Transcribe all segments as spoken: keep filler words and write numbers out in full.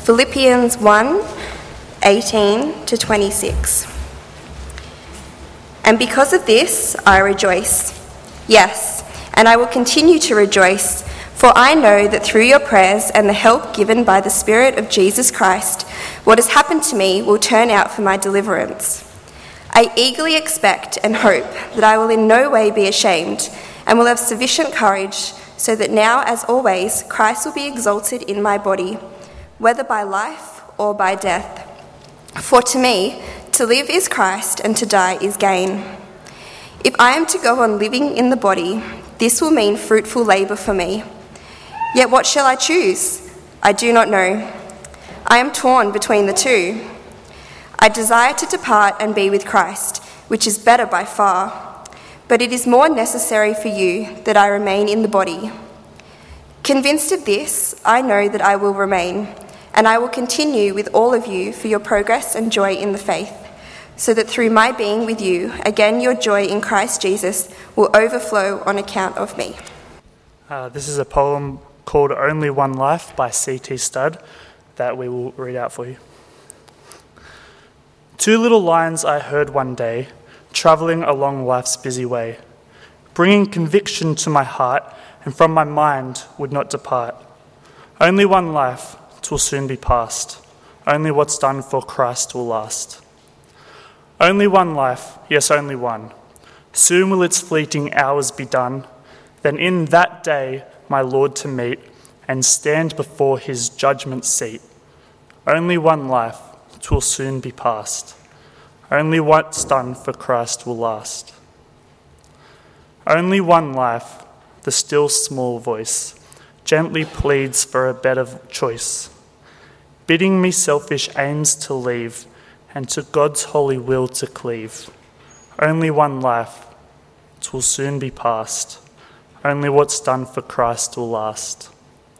Philippians one, eighteen to twenty-six. And because of this, I rejoice. Yes, and I will continue to rejoice, for I know that through your prayers and the help given by the Spirit of Jesus Christ, what has happened to me will turn out for my deliverance. I eagerly expect and hope that I will in no way be ashamed and will have sufficient courage so that now, as always, Christ will be exalted in my body, whether by life or by death. For to me, to live is Christ and to die is gain. If I am to go on living in the body, this will mean fruitful labour for me. Yet what shall I choose? I do not know. I am torn between the two. I desire to depart and be with Christ, which is better by far. But it is more necessary for you that I remain in the body. Convinced of this, I know that I will remain, and I will continue with all of you for your progress and joy in the faith, so that through my being with you, again your joy in Christ Jesus will overflow on account of me. Uh, this is a poem called Only One Life by C T Studd that we will read out for you. Two little lines I heard one day, travelling along life's busy way, bringing conviction to my heart and from my mind would not depart. Only one life, 'twill soon be past. Only what's done for Christ will last. Only one life, yes, only one. Soon will its fleeting hours be done. Then in that day my Lord to meet and stand before his judgment seat. Only one life, 'twill soon be past. Only what's done for Christ will last. Only one life, the still small voice gently pleads for a better choice, bidding me selfish aims to leave and to God's holy will to cleave. Only one life, 'twill soon be past. Only what's done for Christ will last.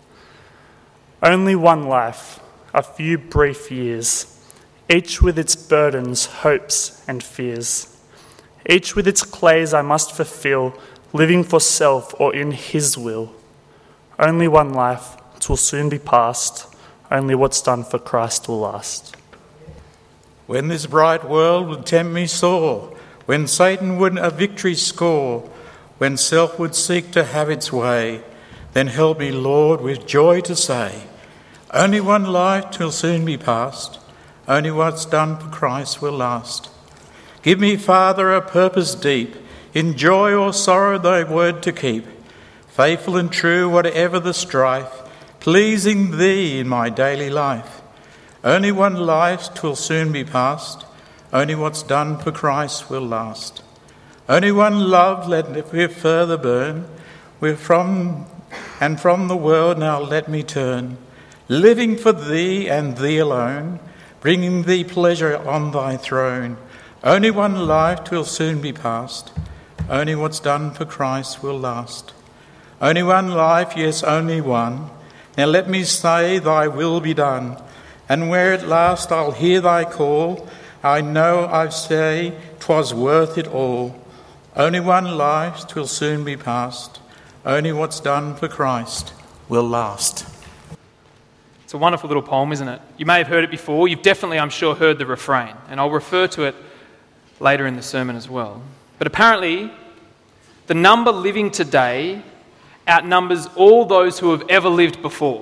Only one life, a few brief years, each with its burdens, hopes and fears, each with its clays I must fulfill, living for self or in his will. Only one life, 'twill soon be past. Only what's done for Christ will last. When this bright world would tempt me sore, when Satan would a victory score, when self would seek to have its way, then help me, Lord, with joy to say, only one life 'twill soon be past. Only what's done for Christ will last. Give me, Father, a purpose deep, in joy or sorrow thy word to keep, faithful and true whatever the strife, pleasing thee in my daily life. Only one life 'twill soon be past. Only what's done for Christ will last. Only one love let me further burn, with from and from the world now let me turn, living for thee and thee alone, bringing thee pleasure on thy throne. Only one life 'twill soon be past. Only what's done for Christ will last. Only one life, yes, only one. Now let me say thy will be done. And where at last I'll hear thy call, I know I say 'twas worth it all. Only one life 'twill soon be past. Only what's done for Christ will last. It's a wonderful little poem, isn't it? You may have heard it before. You've definitely, I'm sure, heard the refrain. And I'll refer to it later in the sermon as well. But apparently, the number living today outnumbers all those who have ever lived before.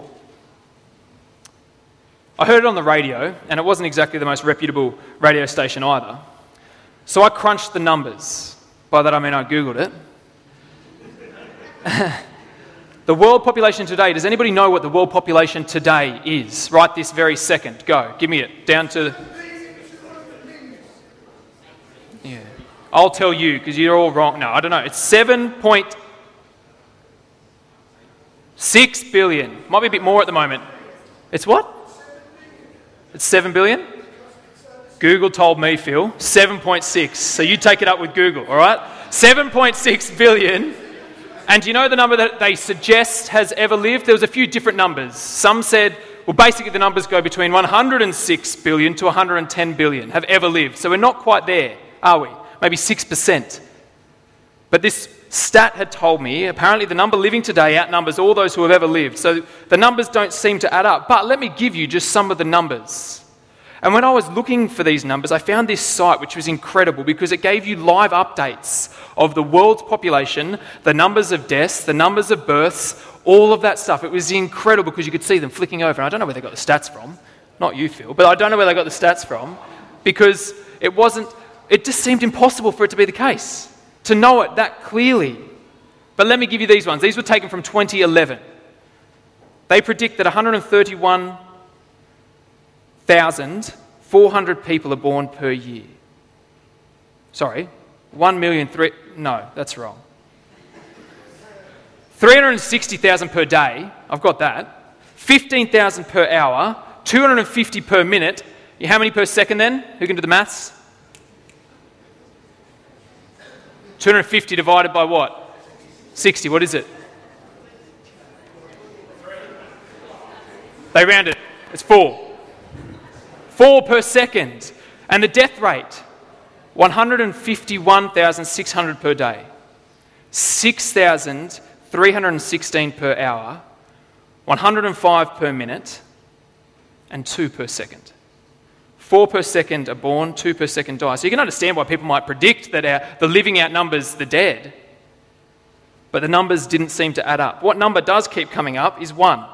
I heard it on the radio, and it wasn't exactly the most reputable radio station either. So I crunched the numbers. By that I mean I Googled it. The world population today, does anybody know what the world population today is? Right this very second. Go, give me it. Down to... Yeah. I'll tell you, because you're all wrong. No, I don't know. It's seven point six billion. Might be a bit more at the moment. It's what? It's seven billion? Google told me, Phil. seven point six. So you take it up with Google, all right? seven point six billion. And do you know the number that they suggest has ever lived? There was a few different numbers. Some said, well, basically the numbers go between one hundred six billion to one hundred ten billion have ever lived. So we're not quite there, are we? Maybe six percent. But this Stat had told me, apparently the number living today outnumbers all those who have ever lived. So the numbers don't seem to add up. But let me give you just some of the numbers. And when I was looking for these numbers, I found this site which was incredible because it gave you live updates of the world's population, the numbers of deaths, the numbers of births, all of that stuff. It was incredible because you could see them flicking over. And I don't know where they got the stats from. Not you, Phil, but I don't know where they got the stats from because it wasn't, it just seemed impossible for it to be the case, to know it that clearly. But let me give you these ones. These were taken from twenty eleven. They predict that one hundred thirty-one thousand four hundred people are born per year. Sorry, one million three... No, that's wrong. three hundred sixty thousand per day. I've got that. fifteen thousand per hour. two hundred fifty per minute. How many per second then? Who can do the maths? two hundred fifty divided by what? sixty. What is it? They rounded it. It's four. Four per second. And the death rate, one hundred fifty-one thousand six hundred per day. six thousand three hundred sixteen per hour. one hundred five per minute. And two per second. Four per second are born, two per second die. So you can understand why people might predict that our, the living outnumbers the dead. But the numbers didn't seem to add up. What number does keep coming up is one.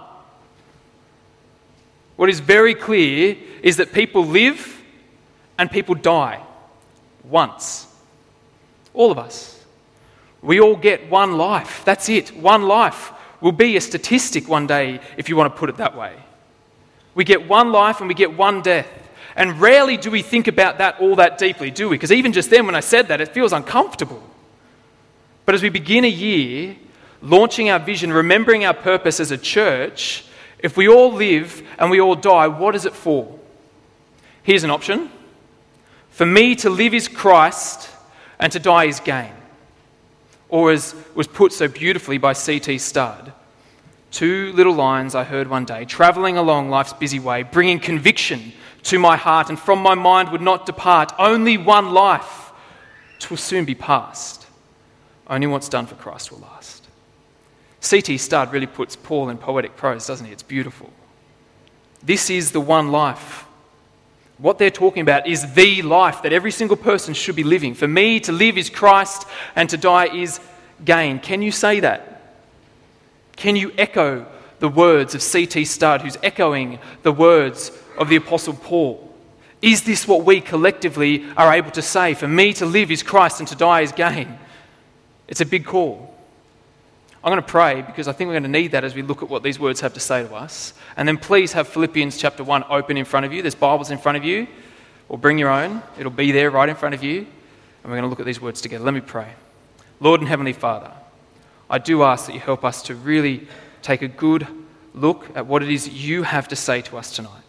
What is very clear is that people live and people die once. All of us. We all get one life. That's it. One life will be a statistic one day, if you want to put it that way. We get one life and we get one death. And rarely do we think about that all that deeply, do we? Because even just then when I said that, it feels uncomfortable. But as we begin a year, launching our vision, remembering our purpose as a church, if we all live and we all die, what is it for? Here's an option. For me to live is Christ and to die is gain. Or as was put so beautifully by C T Studd, two little lines I heard one day, travelling along life's busy way, bringing conviction to my heart and from my mind would not depart. Only one life, 'twill soon be past. Only what's done for Christ will last. C T Studd really puts Paul in poetic prose, doesn't he? It's beautiful. This is the one life. What they're talking about is the life that every single person should be living. For me, to live is Christ and to die is gain. Can you say that? Can you echo the words of C T Studd, who's echoing the words of the Apostle Paul? Is this what we collectively are able to say? For me, to live is Christ and to die is gain. It's a big call. I'm going to pray because I think we're going to need that as we look at what these words have to say to us. And then please have Philippians chapter one open in front of you. There's Bibles in front of you. Or bring your own. It'll be there right in front of you. And we're going to look at these words together. Let me pray. Lord and Heavenly Father, I do ask that you help us to really take a good look at what it is you have to say to us tonight.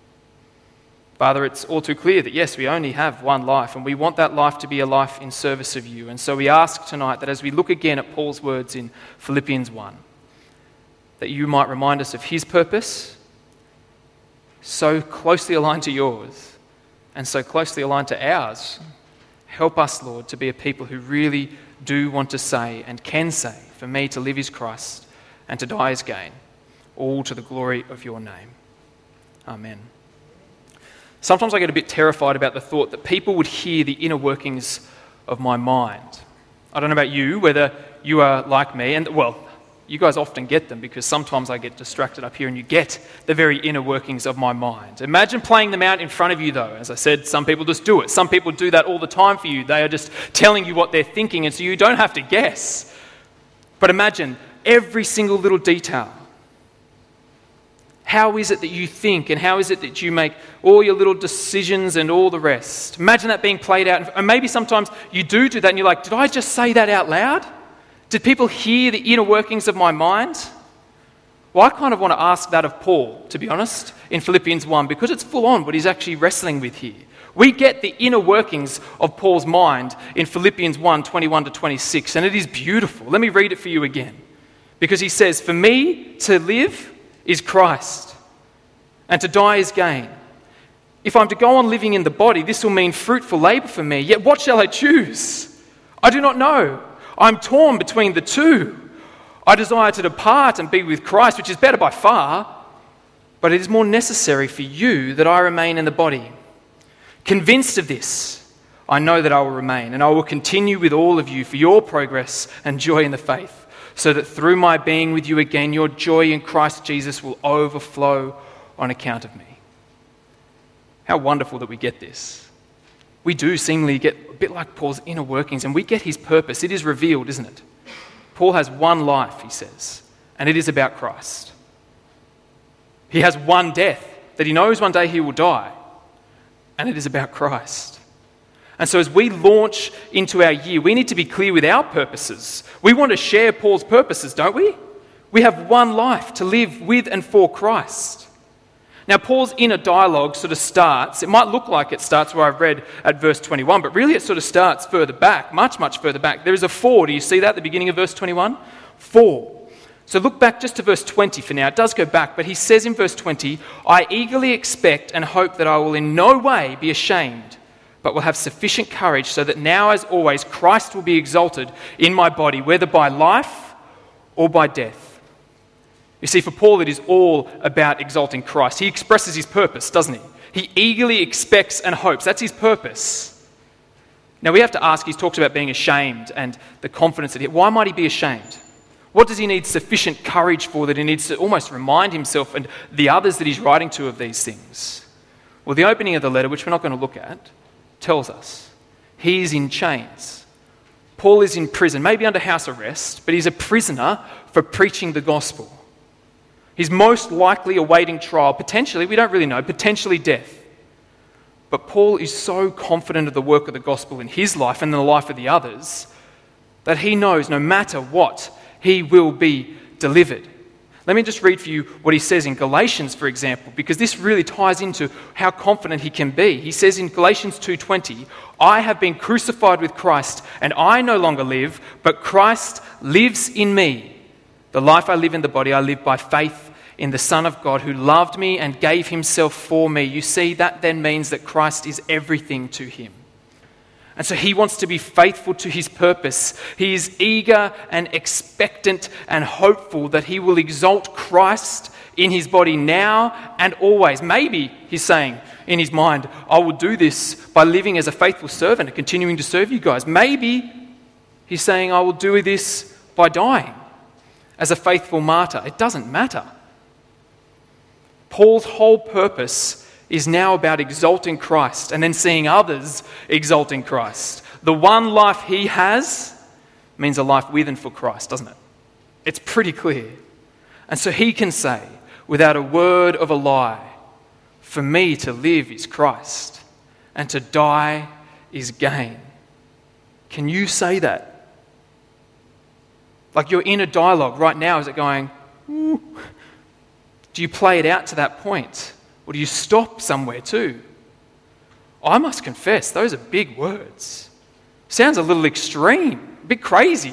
Father, it's all too clear that yes, we only have one life and we want that life to be a life in service of you. And so we ask tonight that as we look again at Paul's words in Philippians one, that you might remind us of his purpose, so closely aligned to yours and so closely aligned to ours. Help us, Lord, to be a people who really do want to say and can say, for me to live is Christ and to die is gain, all to the glory of your name. Amen. Sometimes I get a bit terrified about the thought that people would hear the inner workings of my mind. I don't know about you, whether you are like me, and well, you guys often get them because sometimes I get distracted up here and you get the very inner workings of my mind. Imagine playing them out in front of you though. As I said, some people just do it. Some people do that all the time for you. They are just telling you what they're thinking and so you don't have to guess. But imagine every single little detail. How is it that you think and how is it that you make all your little decisions and all the rest? Imagine that being played out. And maybe sometimes you do do that and you're like, did I just say that out loud? Did people hear the inner workings of my mind? Well, I kind of want to ask that of Paul, to be honest, in Philippians one, because it's full on what he's actually wrestling with here. We get the inner workings of Paul's mind in Philippians one, twenty-one to twenty-six, and it is beautiful. Let me read it for you again. Because he says, for me to live is Christ, and to die is gain. If I'm to go on living in the body, this will mean fruitful labour for me. Yet what shall I choose? I do not know. I'm torn between the two. I desire to depart and be with Christ, which is better by far, but it is more necessary for you that I remain in the body. Convinced of this, I know that I will remain, and I will continue with all of you for your progress and joy in the faith, so that through my being with you again, your joy in Christ Jesus will overflow on account of me. How wonderful that we get this. We do seemingly get a bit like Paul's inner workings, and we get his purpose. It is revealed, isn't it? Paul has one life, he says, and it is about Christ. He has one death that he knows one day he will die, and it is about Christ. And so as we launch into our year, we need to be clear with our purposes. We want to share Paul's purposes, don't we? We have one life to live with and for Christ. Now, Paul's inner dialogue sort of starts, it might look like it starts where I've read at verse twenty-one, but really it sort of starts further back, much, much further back. There is a for. Do you see that at the beginning of verse twenty-one? For. So look back just to verse twenty for now. It does go back, but he says in verse twenty, I eagerly expect and hope that I will in no way be ashamed, but will have sufficient courage so that now, as always, Christ will be exalted in my body, whether by life or by death. You see, for Paul, it is all about exalting Christ. He expresses his purpose, doesn't he? He eagerly expects and hopes. That's his purpose. Now, we have to ask, he's talked about being ashamed and the confidence that he... Why might he be ashamed? What does he need sufficient courage for that he needs to almost remind himself and the others that he's writing to of these things? Well, the opening of the letter, which we're not going to look at, tells us he is in chains. Paul is in prison, maybe under house arrest, but he's a prisoner for preaching the gospel. He's most likely awaiting trial, potentially, we don't really know, potentially death. But Paul is so confident of the work of the gospel in his life and in the life of the others that he knows no matter what, he will be delivered. Let me just read for you what he says in Galatians, for example, because this really ties into how confident he can be. He says in Galatians two twenty, I have been crucified with Christ, and I no longer live, but Christ lives in me. The life I live in the body, I live by faith in the Son of God who loved me and gave himself for me. You see, that then means that Christ is everything to him. And so he wants to be faithful to his purpose. He is eager and expectant and hopeful that he will exalt Christ in his body now and always. Maybe, he's saying in his mind, I will do this by living as a faithful servant and continuing to serve you guys. Maybe he's saying, I will do this by dying as a faithful martyr. It doesn't matter. Paul's whole purpose is now about exalting Christ and then seeing others exalting Christ. The one life he has means a life with and for Christ, doesn't it? It's pretty clear. And so he can say, without a word of a lie, for me to live is Christ and to die is gain. Can you say that? Like your inner dialogue right now, is it going, ooh? Do you play it out to that point? Or do you stop somewhere too? I must confess, those are big words. Sounds a little extreme, a bit crazy.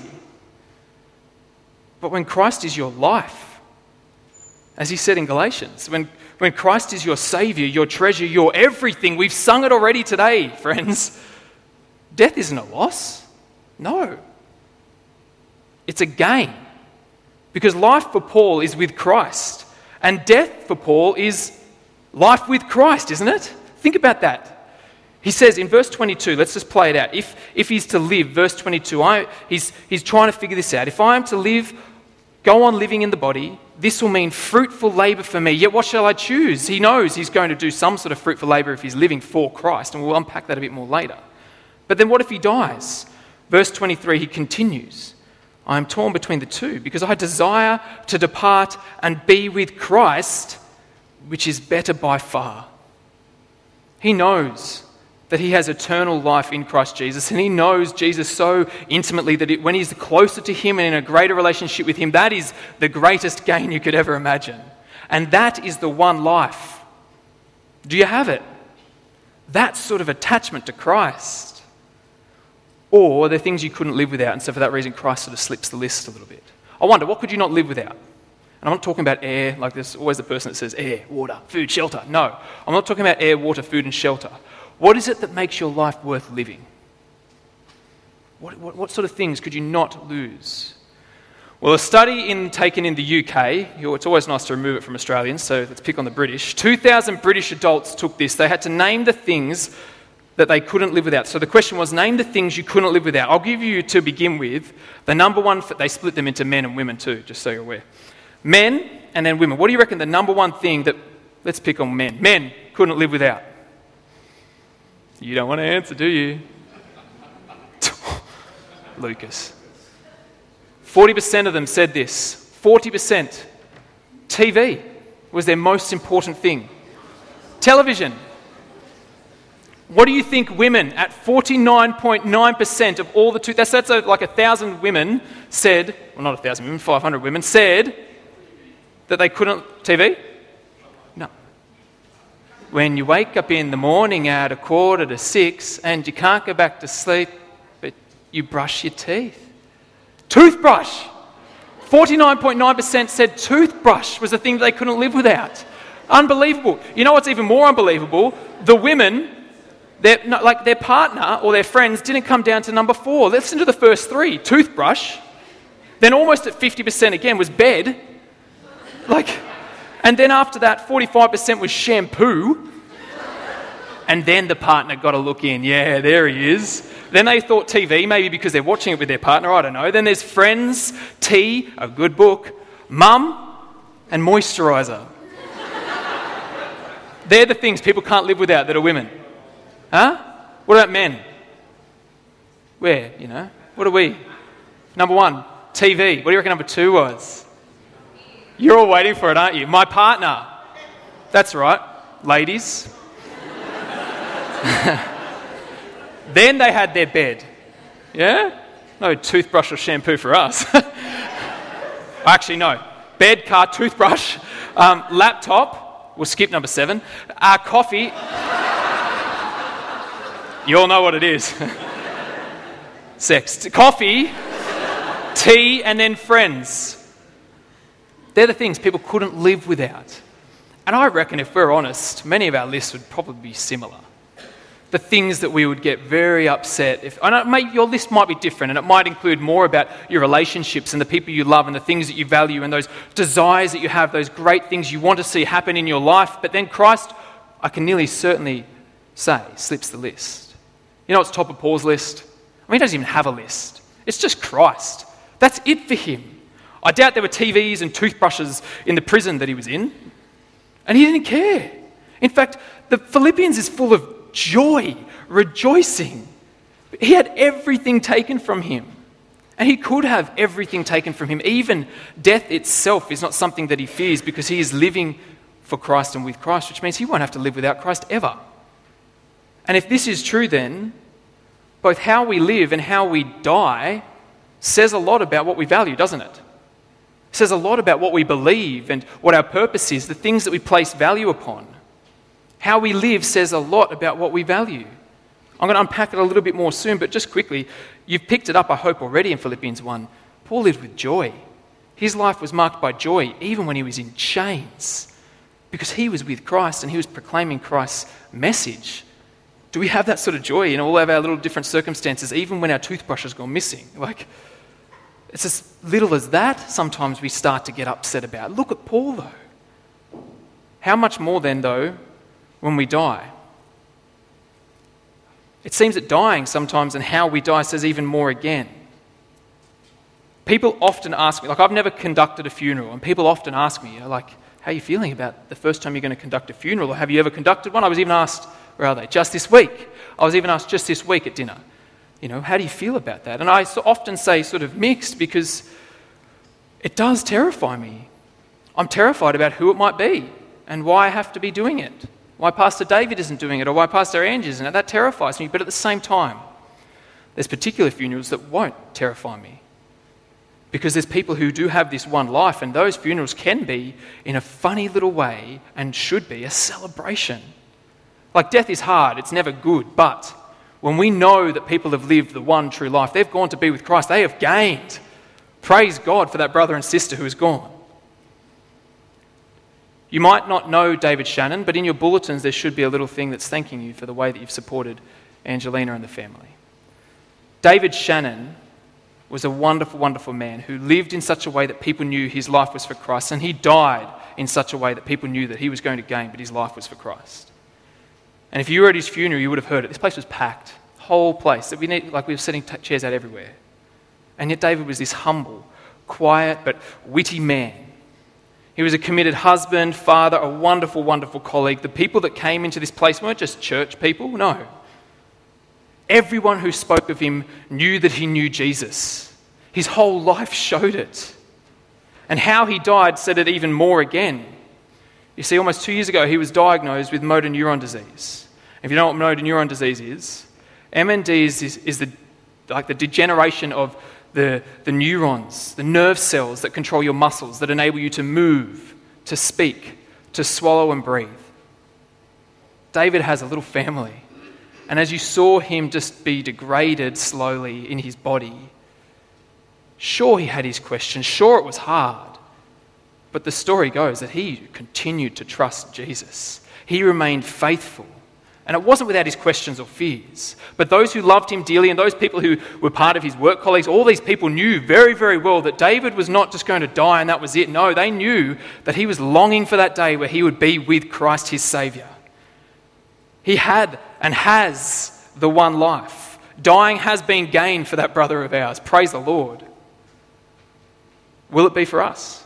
But when Christ is your life, as he said in Galatians, when, when Christ is your Saviour, your treasure, your everything, we've sung it already today, friends. Death isn't a loss. No. It's a gain. Because life for Paul is with Christ. And death for Paul is life with Christ, isn't it? Think about that. He says in verse twenty-two, let's just play it out. If, if he's to live, verse twenty-two, I, he's, he's trying to figure this out. If I am to live, go on living in the body, this will mean fruitful labour for me. Yet what shall I choose? He knows he's going to do some sort of fruitful labour if he's living for Christ, and we'll unpack that a bit more later. But then what if he dies? Verse twenty-three, he continues, I am torn between the two because I desire to depart and be with Christ, which is better by far. He knows that he has eternal life in Christ Jesus, and he knows Jesus so intimately that it, when he's closer to him and in a greater relationship with him, that is the greatest gain you could ever imagine. And that is the one life. Do you have it? That sort of attachment to Christ. Or the things you couldn't live without, and so for that reason Christ sort of slips the list a little bit. I wonder, what could you not live without? And I'm not talking about air, like there's always the person that says air, water, food, shelter. No, I'm not talking about air, water, food and shelter. What is it that makes your life worth living? What, what, what sort of things could you not lose? Well, a study in, taken in the U K, it's always nice to remove it from Australians, so let's pick on the British. two thousand British adults took this. They had to name the things that they couldn't live without. So the question was, name the things you couldn't live without. I'll give you, to begin with, the number one, they split them into men and women too, just so you're aware. Men and then women. What do you reckon the number one thing that, let's pick on men, men couldn't live without? You don't want to answer, do you? Lucas. forty percent of them said this. forty percent. T V was their most important thing. Television. What do you think women, at forty-nine point nine percent of all the two, that's, that's like a thousand women said, well not a thousand women, five hundred women said that they couldn't, T V? No. When you wake up in the morning at a quarter to six and you can't go back to sleep, but you brush your teeth. Toothbrush. forty-nine point nine percent said toothbrush was the thing that they couldn't live without. Unbelievable. You know what's even more unbelievable? The women, their, like their partner or their friends didn't come down to number four. Listen to the first three. Toothbrush. Then almost at fifty percent again was bed. Like, and then after that, forty-five percent was shampoo. And then the partner got a look in. Yeah, there he is. Then they thought T V, maybe because they're watching it with their partner, I don't know. Then there's Friends, tea, a good book, mum, and moisturiser. They're the things people can't live without that are women. Huh? What about men? Where, you know? What are we? Number one, T V. What do you reckon number two was? You're all waiting for it, aren't you? My partner. That's right. Ladies. Then they had their bed. Yeah? No toothbrush or shampoo for us. Actually, no. Bed, car, toothbrush, um, laptop. We'll skip number seven. Uh, coffee. You all know what it is. Sex. Coffee, tea, and then friends. They're the things people couldn't live without. And I reckon if we're honest, many of our lists would probably be similar. The things that we would get very upset if, I know, maybe your list might be different and it might include more about your relationships and the people you love and the things that you value and those desires that you have, those great things you want to see happen in your life. But then Christ, I can nearly certainly say, slips the list. You know what's top of Paul's list? I mean, he doesn't even have a list. It's just Christ. That's it for him. I doubt there were T Vs and toothbrushes in the prison that he was in. And he didn't care. In fact, the Philippians is full of joy, rejoicing. He had everything taken from him. And he could have everything taken from him. Even death itself is not something that he fears because he is living for Christ and with Christ, which means he won't have to live without Christ ever. And if this is true then, both how we live and how we die says a lot about what we value, doesn't it? It says a lot about what we believe and what our purpose is, the things that we place value upon. How we live says a lot about what we value. I'm going to unpack it a little bit more soon, but just quickly, you've picked it up, I hope, already in Philippians one. Paul lived with joy. His life was marked by joy, even when he was in chains, because he was with Christ and he was proclaiming Christ's message. Do we have that sort of joy in all of our little different circumstances, even when our toothbrush has gone missing? Like, it's as little as that sometimes we start to get upset about. Look at Paul, though. How much more then, though, when we die? It seems that dying sometimes and how we die says even more again. People often ask me, like I've never conducted a funeral, and people often ask me, you know, like, how are you feeling about the first time you're going to conduct a funeral? Or have you ever conducted one? I was even asked, where are they? Just this week. I was even asked just this week at dinner, you know, how do you feel about that? And I so often say sort of mixed because it does terrify me. I'm terrified about who it might be and why I have to be doing it. Why Pastor David isn't doing it or why Pastor Angie isn't it. That terrifies me. But at the same time, there's particular funerals that won't terrify me. Because there's people who do have this one life, and those funerals can be, in a funny little way, and should be, a celebration. Like death is hard, it's never good, but when we know that people have lived the one true life, they've gone to be with Christ, they have gained. Praise God for that brother and sister who is gone. You might not know David Shannon, but in your bulletins there should be a little thing that's thanking you for the way that you've supported Angelina and the family. David Shannon was a wonderful, wonderful man who lived in such a way that people knew his life was for Christ, and he died in such a way that people knew that he was going to gain, but his life was for Christ. And if you were at his funeral, you would have heard it. This place was packed, whole place. That we need, like we were setting t- chairs out everywhere. And yet David was this humble, quiet, but witty man. He was a committed husband, father, a wonderful, wonderful colleague. The people that came into this place weren't just church people, no. Everyone who spoke of him knew that he knew Jesus. His whole life showed it. And how he died said it even more again. You see, almost two years ago, he was diagnosed with motor neuron disease. If you know what motor neuron disease is, M N D is, is, is the, like the degeneration of the, the neurons, the nerve cells that control your muscles, that enable you to move, to speak, to swallow and breathe. David has a little family. And as you saw him just be degraded slowly in his body, sure he had his questions, sure it was hard. But the story goes that he continued to trust Jesus. He remained faithful. And it wasn't without his questions or fears. But those who loved him dearly and those people who were part of his work colleagues, all these people knew very, very well that David was not just going to die and that was it. No, they knew that he was longing for that day where he would be with Christ, his Saviour. He had and has the one life. Dying has been gained for that brother of ours. Praise the Lord. Will it be for us?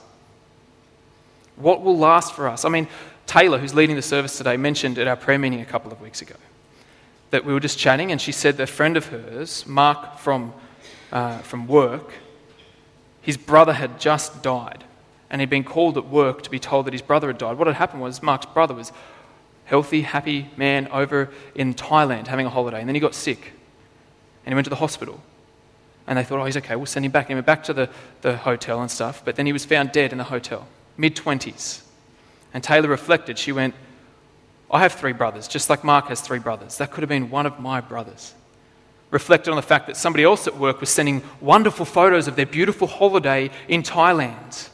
What will last for us? I mean, Taylor, who's leading the service today, mentioned at our prayer meeting a couple of weeks ago that we were just chatting, and she said that a friend of hers, Mark from, uh, from work, his brother had just died, and he'd been called at work to be told that his brother had died. What had happened was Mark's brother was healthy, happy man over in Thailand having a holiday, and then he got sick, and he went to the hospital. And they thought, oh, he's okay, we'll send him back. And he went back to the, the hotel and stuff, but then he was found dead in the hotel, mid-twenties. And Taylor reflected. She went, I have three brothers, just like Mark has three brothers. That could have been one of my brothers. Reflected on the fact that somebody else at work was sending wonderful photos of their beautiful holiday in Thailand.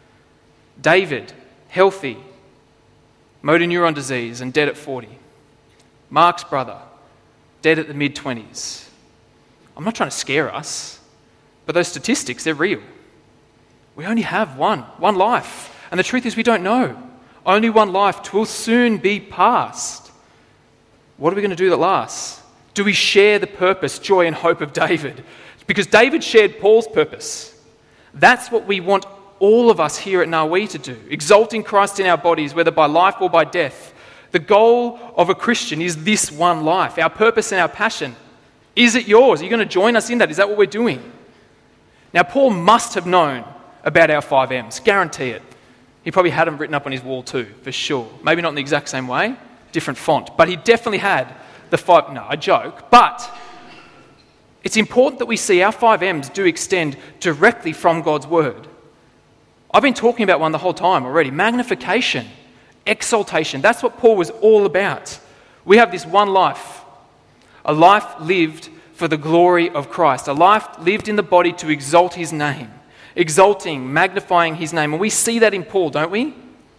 David, healthy, motor neuron disease and dead at forty. Mark's brother, dead at the mid-twenties. I'm not trying to scare us, but those statistics, they're real. We only have one, one life. And the truth is we don't know. Only one life will soon be past. What are we going to do that lasts? Do we share the purpose, joy and hope of David? Because David shared Paul's purpose. That's what we want all of us here at Nawi to do. Exalting Christ in our bodies, whether by life or by death. The goal of a Christian is this one life, our purpose and our passion. Is it yours? Are you going to join us in that? Is that what we're doing? Now, Paul must have known about our five M's. Guarantee it. He probably had them written up on his wall too, for sure. Maybe not in the exact same way, different font. But he definitely had the five... No, I joke. But it's important that we see our five M's do extend directly from God's word. I've been talking about one the whole time already. Magnification, exaltation. That's what Paul was all about. We have this one life. A life lived for the glory of Christ. A life lived in the body to exalt his name. Exalting, magnifying his name. And we see that in Paul, don't we?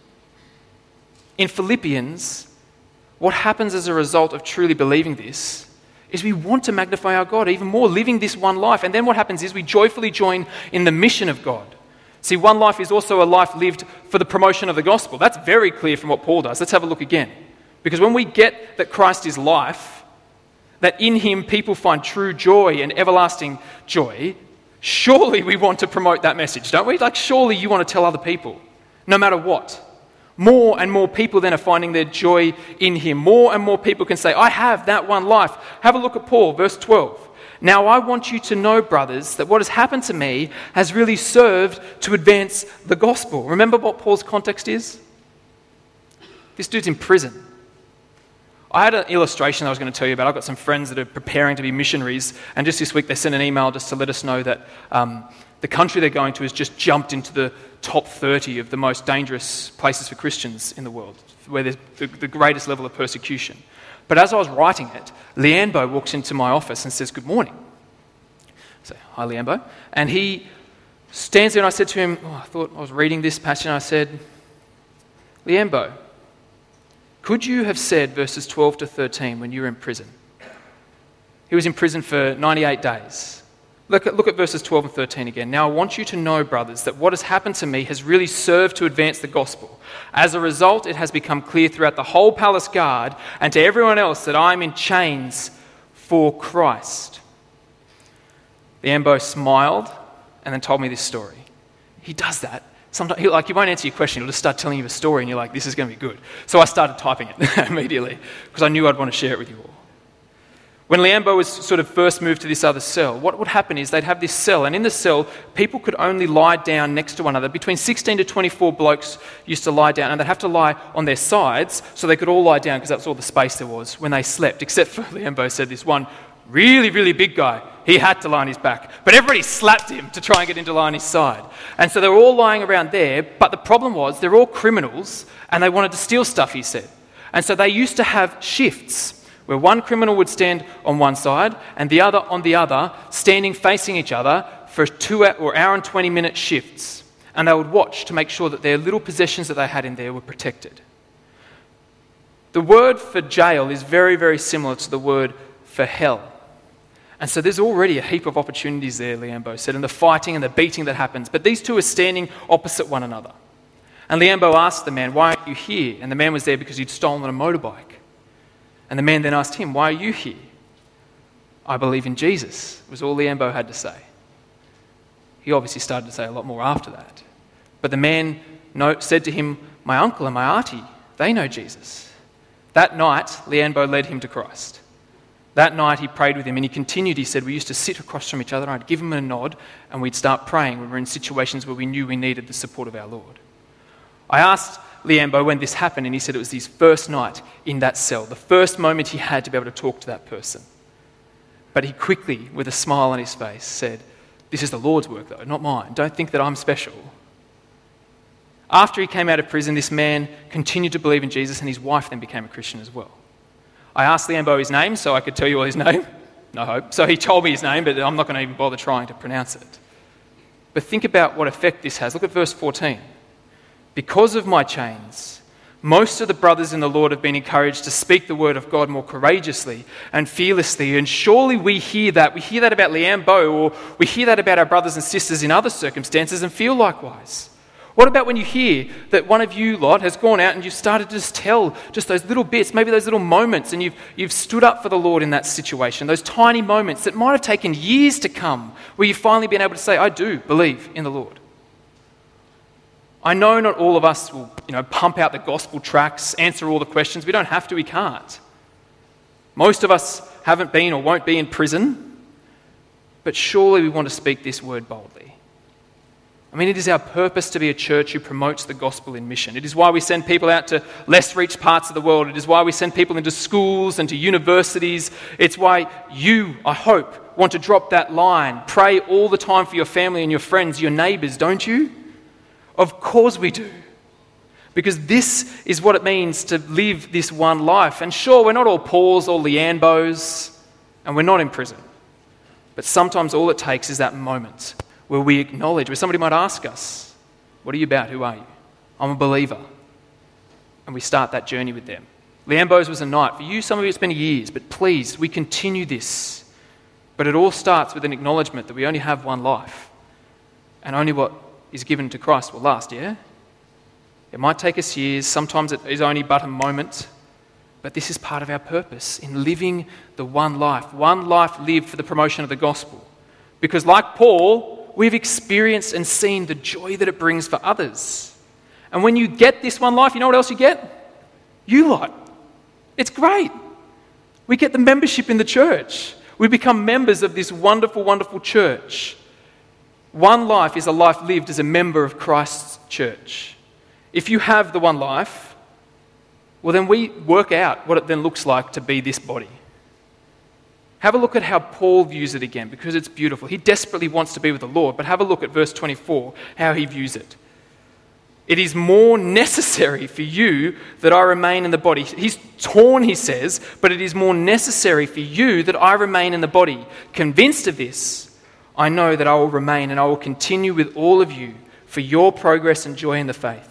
In Philippians, what happens as a result of truly believing this is we want to magnify our God even more, living this one life. And then what happens is we joyfully join in the mission of God. See, one life is also a life lived for the promotion of the gospel. That's very clear from what Paul does. Let's have a look again. Because when we get that Christ is life, that in him people find true joy and everlasting joy, surely we want to promote that message, don't we? Like, surely you want to tell other people, no matter what. More and more people then are finding their joy in him. More and more people can say, I have that one life. Have a look at Paul, verse twelve. Now I want you to know, brothers, that what has happened to me has really served to advance the gospel. Remember what Paul's context is? This dude's in prison. I had an illustration I was going to tell you about. I've got some friends that are preparing to be missionaries, and just this week they sent an email just to let us know that um, the country they're going to has just jumped into the top thirty of the most dangerous places for Christians in the world, where there's the, the greatest level of persecution. But as I was writing it, Leambo walks into my office and says, good morning. I say, hi, Leambo. And he stands there and I said to him, oh, I thought I was reading this passage, and I said, Leambo, could you have said verses twelve to thirteen when you were in prison? He was in prison for ninety-eight days. Look at, look at verses twelve and thirteen again. Now I want you to know, brothers, that what has happened to me has really served to advance the gospel. As a result, it has become clear throughout the whole palace guard and to everyone else that I am in chains for Christ. Liambo smiled and then told me this story. He does that. Sometimes, he, like, he won't answer your question. He'll just start telling you a story and you're like, this is going to be good. So I started typing it immediately because I knew I'd want to share it with you all. When Liambo was sort of first moved to this other cell, what would happen is they'd have this cell, and in the cell, people could only lie down next to one another. Between sixteen to twenty-four blokes used to lie down, and they'd have to lie on their sides so they could all lie down because that's all the space there was when they slept, except for, Liambo said, this one really, really big guy. He had to lie on his back, but everybody slapped him to try and get him to lie on his side. And so they were all lying around there, but the problem was they're all criminals, and they wanted to steal stuff, he said. And so they used to have shifts, where one criminal would stand on one side and the other on the other, standing facing each other for two or hour and twenty minute shifts. And they would watch to make sure that their little possessions that they had in there were protected. The word for jail is very, very similar to the word for hell. And so there's already a heap of opportunities there, Liambo said, and the fighting and the beating that happens. But these two are standing opposite one another. And Liambo asked the man, "Why are you here?" And the man was there because he'd stolen a motorbike. And the man then asked him, "Why are you here?" "I believe in Jesus," was all Liambo had to say. He obviously started to say a lot more after that. But the man said to him, "My uncle and my auntie, they know Jesus." That night, Liambo led him to Christ. That night he prayed with him, and he continued. He said, "We used to sit across from each other, and I'd give him a nod, and we'd start praying when we were in situations where we knew we needed the support of our Lord." I asked Liambo when this happened, and he said it was his first night in that cell, the first moment he had to be able to talk to that person. But he quickly, with a smile on his face, said, "This is the Lord's work, though, not mine. Don't think that I'm special." After he came out of prison, this man continued to believe in Jesus, and his wife then became a Christian as well. I asked Liambo his name so I could tell you all his name. No hope. So he told me his name, but I'm not going to even bother trying to pronounce it. But think about what effect this has. Look at verse fourteen. "Because of my chains, most of the brothers in the Lord have been encouraged to speak the word of God more courageously and fearlessly." And surely we hear that. We hear that about Liambo, or we hear that about our brothers and sisters in other circumstances and feel likewise. What about when you hear that one of you lot has gone out and you've started to just tell just those little bits, maybe those little moments, and you've, you've stood up for the Lord in that situation, those tiny moments that might have taken years to come, where you've finally been able to say, "I do believe in the Lord." I know not all of us will, you know, pump out the gospel tracts, answer all the questions. We don't have to, we can't. Most of us haven't been or won't be in prison, but surely we want to speak this word boldly. I mean, it is our purpose to be a church who promotes the gospel in mission. It is why we send people out to less reached parts of the world. It is why we send people into schools and to universities. It's why you, I hope, want to drop that line. Pray all the time for your family and your friends, your neighbours, don't you? Of course we do. Because this is what it means to live this one life. And sure, we're not all Pauls or Liambos, and we're not in prison. But sometimes all it takes is that moment where we acknowledge, where somebody might ask us, "What are you about? Who are you?" "I'm a believer." And we start that journey with them. Liambo's was a night. For you, some of you, it's been years. But please, we continue this. But it all starts with an acknowledgement that we only have one life. And only what is given to Christ will last, yeah? It might take us years, sometimes it is only but a moment, but this is part of our purpose in living the one life, one life lived for the promotion of the gospel. Because like Paul, we've experienced and seen the joy that it brings for others. And when you get this one life, you know what else you get? You lot. It's great. We get the membership in the church. We become members of this wonderful, wonderful church. One life is a life lived as a member of Christ's church. If you have the one life, well then we work out what it then looks like to be this body. Have a look at how Paul views it again, because it's beautiful. He desperately wants to be with the Lord, but have a look at verse twenty-four, how he views it. "It is more necessary for you that I remain in the body." He's torn, he says, "but it is more necessary for you that I remain in the body. Convinced of this, I know that I will remain and I will continue with all of you for your progress and joy in the faith."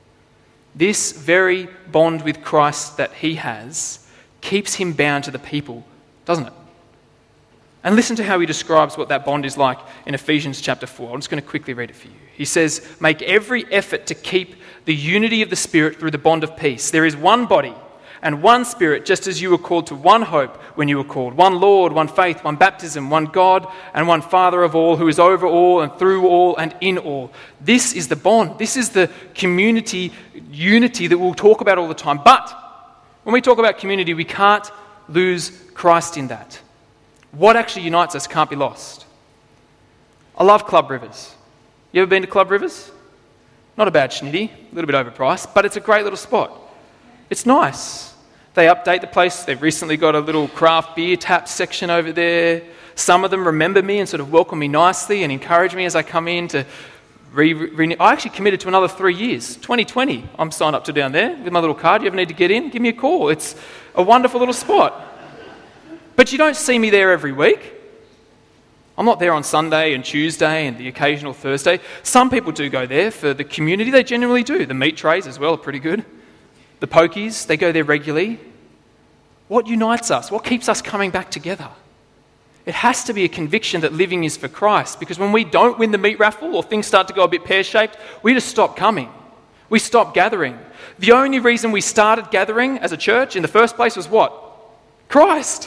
This very bond with Christ that he has keeps him bound to the people, doesn't it? And listen to how he describes what that bond is like in Ephesians chapter four. I'm just going to quickly read it for you. He says, make every effort to keep the unity of the Spirit through the bond of peace. There is one body and one Spirit, just as you were called to one hope when you were called. One Lord, one faith, one baptism, one God, and one Father of all, who is over all and through all and in all. This is the bond. This is the community unity that we'll talk about all the time. But when we talk about community, we can't lose Christ in that. What actually unites us can't be lost. I love Club Rivers. You ever been to Club Rivers? Not a bad schnitty, a little bit overpriced, but it's a great little spot. It's nice. They update the place. They've recently got a little craft beer tap section over there. Some of them remember me and sort of welcome me nicely and encourage me as I come in to re- re- I actually committed to another three years. twenty twenty, I'm signed up to down there with my little card. You ever need to get in? Give me a call. It's a wonderful little spot. But you don't see me there every week. I'm not there on Sunday and Tuesday and the occasional Thursday. Some people do go there for the community. They generally do. The meat trays as well are pretty good. The pokies, they go there regularly. What unites us? What keeps us coming back together? It has to be a conviction that living is for Christ, because when we don't win the meat raffle or things start to go a bit pear-shaped, we just stop coming. We stop gathering. The only reason we started gathering as a church in the first place was what? Christ.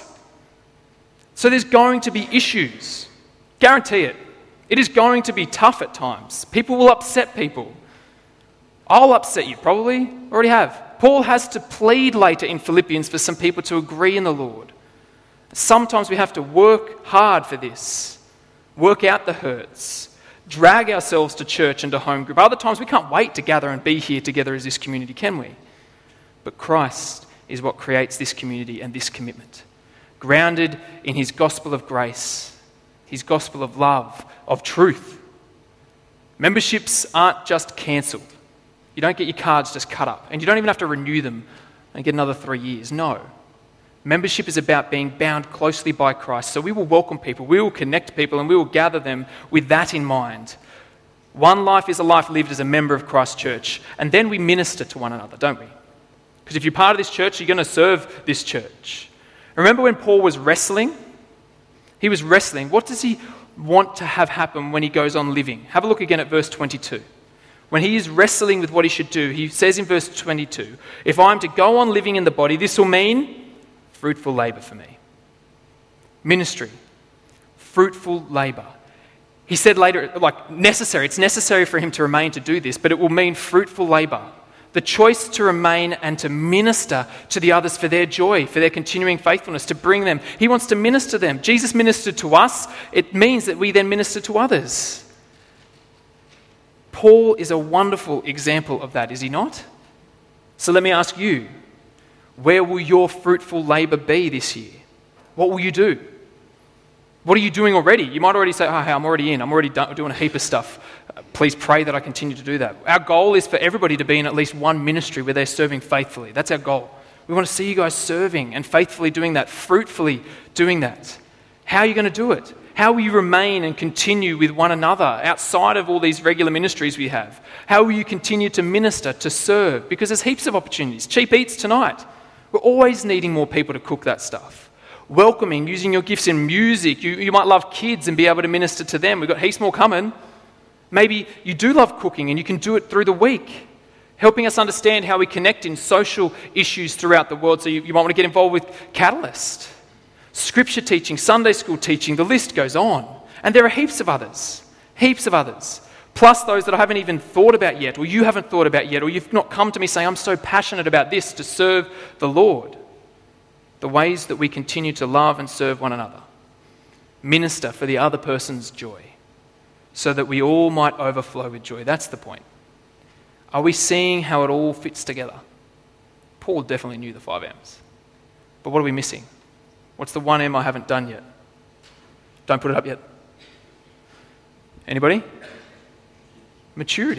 So there's going to be issues. Guarantee it. It is going to be tough at times. People will upset people. I'll upset you, probably. Already have. Paul has to plead later in Philippians for some people to agree in the Lord. Sometimes we have to work hard for this. Work out the hurts. Drag ourselves to church and to home group. Other times we can't wait to gather and be here together as this community, can we? But Christ is what creates this community and this commitment. Grounded in his gospel of grace, his gospel of love, of truth. Memberships aren't just cancelled. You don't get your cards just cut up, and you don't even have to renew them and get another three years. No. Membership is about being bound closely by Christ. So we will welcome people, we will connect people, and we will gather them with that in mind. One life is a life lived as a member of Christ's church, and then we minister to one another, don't we? Because if you're part of this church, you're going to serve this church. Remember when Paul was wrestling? He was wrestling. What does he want to have happen when he goes on living? Have a look again at verse twenty-two. When he is wrestling with what he should do, he says in verse twenty-two, if I am to go on living in the body, this will mean fruitful labour for me. Ministry, fruitful labour. He said later, like necessary, it's necessary for him to remain to do this, but it will mean fruitful labour. The choice to remain and to minister to the others for their joy, for their continuing faithfulness, to bring them. He wants to minister to them. Jesus ministered to us. It means that we then minister to others. Paul is a wonderful example of that, is he not? So let me ask you, where will your fruitful labour be this year? What will you do? What are you doing already? You might already say, oh, hey, I'm already in. I'm already do- doing a heap of stuff. Uh, please pray that I continue to do that. Our goal is for everybody to be in at least one ministry where they're serving faithfully. That's our goal. We want to see you guys serving and faithfully doing that, fruitfully doing that. How are you going to do it? How will you remain and continue with one another outside of all these regular ministries we have? How will you continue to minister, to serve? Because there's heaps of opportunities. Cheap Eats tonight. We're always needing more people to cook that stuff. Welcoming, using your gifts in music. You, you might love kids and be able to minister to them. We've got heaps more coming. Maybe you do love cooking and you can do it through the week. Helping us understand how we connect in social issues throughout the world. So you, you might want to get involved with Catalyst. Scripture teaching, Sunday school teaching, the list goes on. And there are heaps of others. Heaps of others. Plus those that I haven't even thought about yet, or you haven't thought about yet, or you've not come to me saying, I'm so passionate about this to serve the Lord. The ways that we continue to love and serve one another. Minister for the other person's joy, so that we all might overflow with joy. That's the point. Are we seeing how it all fits together? Paul definitely knew the five M's. But what are we missing? What's the one M I haven't done yet? Don't put it up yet. Anybody? Maturity.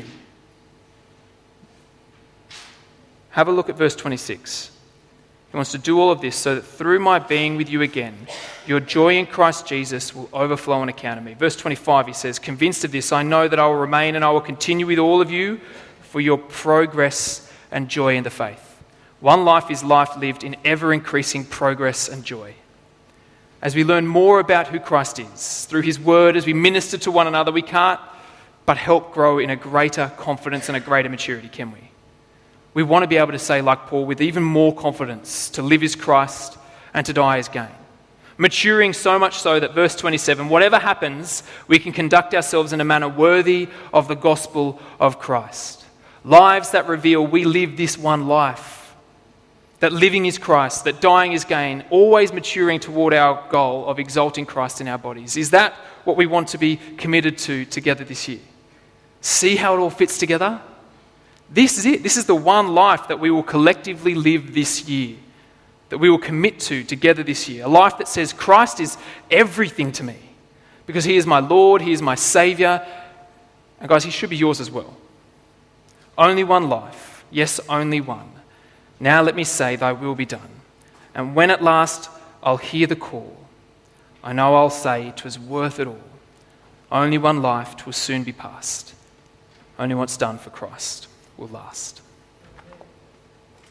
Have a look at verse twenty-six. He wants to do all of this so that through my being with you again, your joy in Christ Jesus will overflow on account of me. Verse twenty-five, he says, convinced of this, I know that I will remain and I will continue with all of you for your progress and joy in the faith. One life is life lived in ever-increasing progress and joy. as we learn more about who Christ is, through his word, as we minister to one another, we can't but help grow in a greater confidence and a greater maturity, can we? We want to be able to say, like Paul, with even more confidence, to live is Christ and to die is gain. Maturing so much so that verse twenty-seven, whatever happens, we can conduct ourselves in a manner worthy of the gospel of Christ. Lives that reveal we live this one life, that living is Christ, that dying is gain, always maturing toward our goal of exalting Christ in our bodies. Is that what we want to be committed to together this year? See how it all fits together? This is it. This is the one life that we will collectively live this year, that we will commit to together this year. A life that says Christ is everything to me because he is my Lord, he is my Saviour. And guys, he should be yours as well. Only one life. Yes, only one. Now let me say, thy will be done. And when at last I'll hear the call, I know I'll say 'twas worth it all. Only one life, 'twill soon be past. Only what's done for Christ will last.